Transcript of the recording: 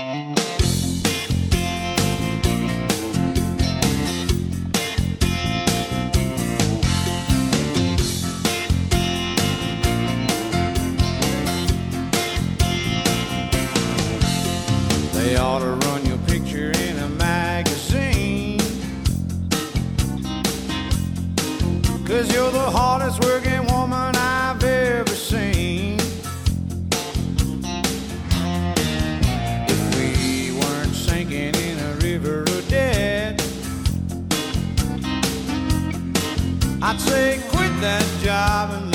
They ought to run your picture in a magazine, 'cause you're the hardest working woman I've ever seen. If we weren't sinking in a river of debt, I'd say quit that job and